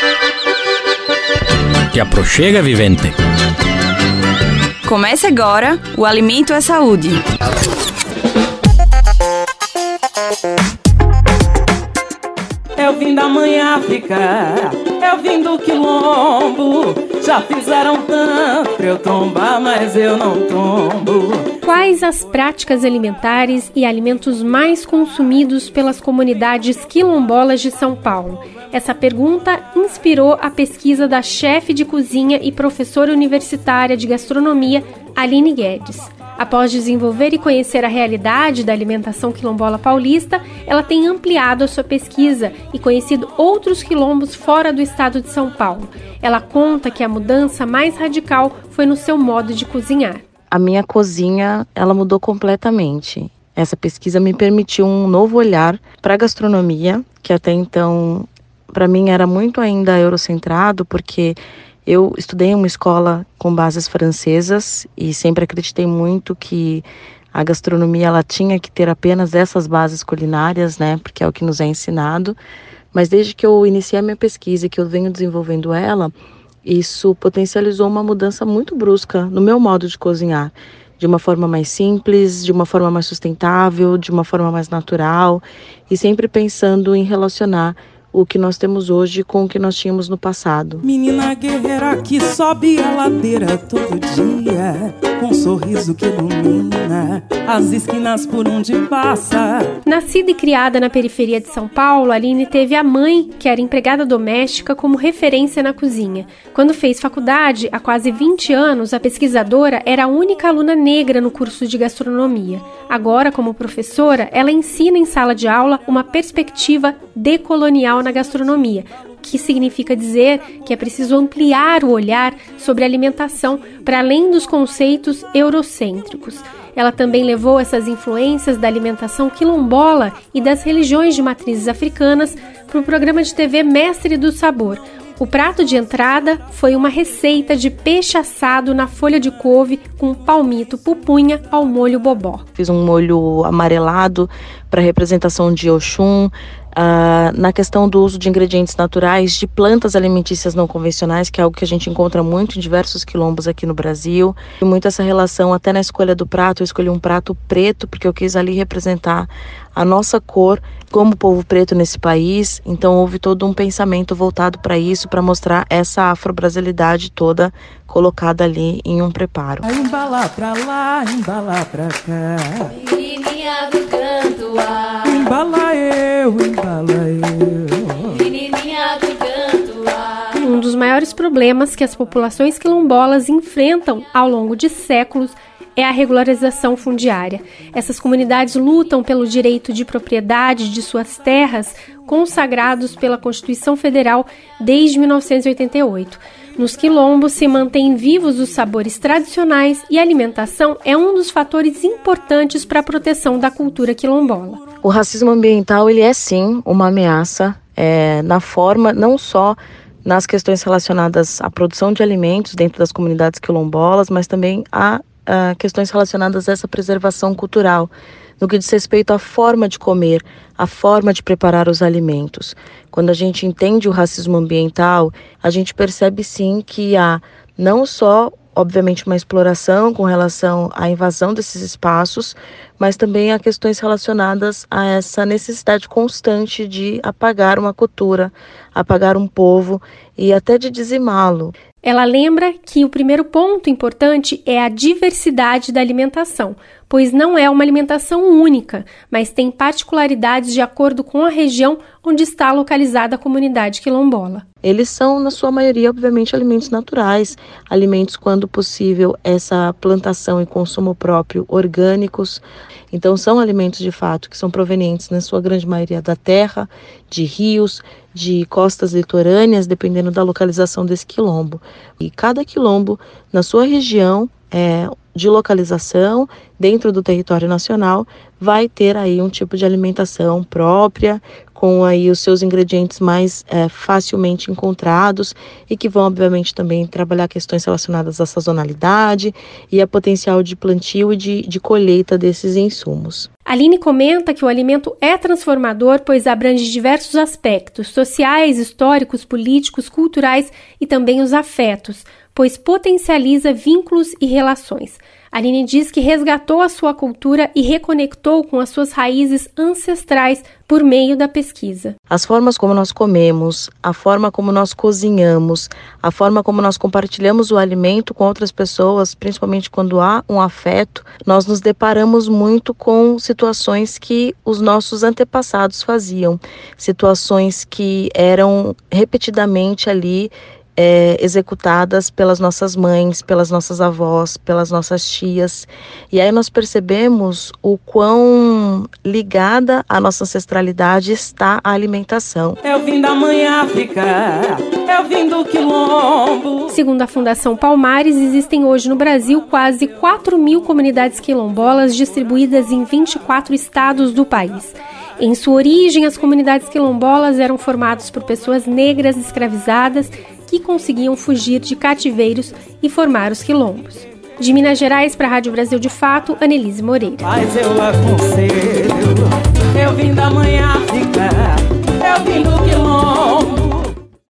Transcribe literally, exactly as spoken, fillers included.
Te aproxega, vivente. Comece agora o Alimento é Saúde. Eu vim da mãe África, eu vim do quilombo. Já fizeram tanto pra eu tombar, mas eu não tombo. Quais as práticas alimentares e alimentos mais consumidos pelas comunidades quilombolas de São Paulo? Essa pergunta inspirou a pesquisa da chefe de cozinha e professora universitária de gastronomia, Aline Guedes. Após desenvolver e conhecer a realidade da alimentação quilombola paulista, ela tem ampliado a sua pesquisa e conhecido outros quilombos fora do estado de São Paulo. Ela conta que a mudança mais radical foi no seu modo de cozinhar. A minha cozinha, ela mudou completamente. Essa pesquisa me permitiu um novo olhar para a gastronomia, que até então, para mim, era muito ainda eurocentrado, porque eu estudei em uma escola com bases francesas e sempre acreditei muito que a gastronomia ela tinha que ter apenas essas bases culinárias, né? Porque é o que nos é ensinado. Mas desde que eu iniciei a minha pesquisa e que eu venho desenvolvendo ela, isso potencializou uma mudança muito brusca no meu modo de cozinhar. De uma forma mais simples, de uma forma mais sustentável, de uma forma mais natural e sempre pensando em relacionar o que nós temos hoje com o que nós tínhamos no passado. Menina guerreira que sobe a ladeira todo dia, com um sorriso que ilumina as esquinas por onde passa. Nascida e criada na periferia de São Paulo, Aline teve a mãe, que era empregada doméstica, como referência na cozinha. Quando fez faculdade, há quase vinte anos, a pesquisadora era a única aluna negra no curso de gastronomia. Agora, como professora, ela ensina em sala de aula uma perspectiva decolonial na gastronomia, o que significa dizer que é preciso ampliar o olhar sobre a alimentação para além dos conceitos eurocêntricos. Ela também levou essas influências da alimentação quilombola e das religiões de matrizes africanas para o programa de T V Mestre do Sabor. O prato de entrada foi uma receita de peixe assado na folha de couve com palmito pupunha ao molho bobó. Fiz um molho amarelado para representação de Oxum. Uh, na questão do uso de ingredientes naturais, de plantas alimentícias não convencionais, que é algo que a gente encontra muito em diversos quilombos aqui no Brasil. E muito essa relação, até na escolha do prato, eu escolhi um prato preto, porque eu quis ali representar a nossa cor como povo preto nesse país. Então houve todo um pensamento voltado para isso, para mostrar essa afro-brasilidade toda colocada ali em um preparo. Vai embalar pra lá, embalar pra cá. Menininha do canto A. Embala eu, embala eu. Menininha do canto A. Um dos maiores problemas que as populações quilombolas enfrentam ao longo de séculos é a regularização fundiária. Essas comunidades lutam pelo direito de propriedade de suas terras, consagrados pela Constituição Federal desde mil novecentos e oitenta e oito. Nos quilombos se mantêm vivos os sabores tradicionais e a alimentação é um dos fatores importantes para a proteção da cultura quilombola. O racismo ambiental, ele é sim uma ameaça é, na forma, não só nas questões relacionadas à produção de alimentos dentro das comunidades quilombolas, mas também a, a questões relacionadas a essa preservação cultural, no que diz respeito à forma de comer, à forma de preparar os alimentos. Quando a gente entende o racismo ambiental, a gente percebe sim que há não só, obviamente, uma exploração com relação à invasão desses espaços, mas também há questões relacionadas a essa necessidade constante de apagar uma cultura, apagar um povo e até de dizimá-lo. Ela lembra que o primeiro ponto importante é a diversidade da alimentação, pois não é uma alimentação única, mas tem particularidades de acordo com a região onde está localizada a comunidade quilombola. Eles são, na sua maioria, obviamente, alimentos naturais, alimentos, quando possível, essa plantação e consumo próprio orgânicos. Então, são alimentos, de fato, que são provenientes, na sua grande maioria, da terra, de rios, de costas litorâneas, dependendo da localização desse quilombo. E cada quilombo, na sua região é, de localização, dentro do território nacional, vai ter aí um tipo de alimentação própria, com aí os seus ingredientes mais é, facilmente encontrados e que vão, obviamente, também trabalhar questões relacionadas à sazonalidade e a potencial de plantio e de, de colheita desses insumos. Aline comenta que o alimento é transformador, pois abrange diversos aspectos sociais, históricos, políticos, culturais e também os afetos, pois potencializa vínculos e relações. Aline diz que resgatou a sua cultura e reconectou com as suas raízes ancestrais por meio da pesquisa. As formas como nós comemos, a forma como nós cozinhamos, a forma como nós compartilhamos o alimento com outras pessoas, principalmente quando há um afeto, nós nos deparamos muito com situações que os nossos antepassados faziam, situações que eram repetidamente ali É, executadas pelas nossas mães, pelas nossas avós, pelas nossas tias. E aí nós percebemos o quão ligada a nossa ancestralidade está a alimentação. Eu vim da mãe África, eu vim do quilombo. Segundo a Fundação Palmares, existem hoje no Brasil quase quatro mil comunidades quilombolas distribuídas em vinte e quatro estados do país. Em sua origem, as comunidades quilombolas eram formadas por pessoas negras escravizadas que conseguiam fugir de cativeiros e formar os quilombos. De Minas Gerais para a Rádio Brasil de Fato, Anelise Moreira. Mas eu aconselho, eu vim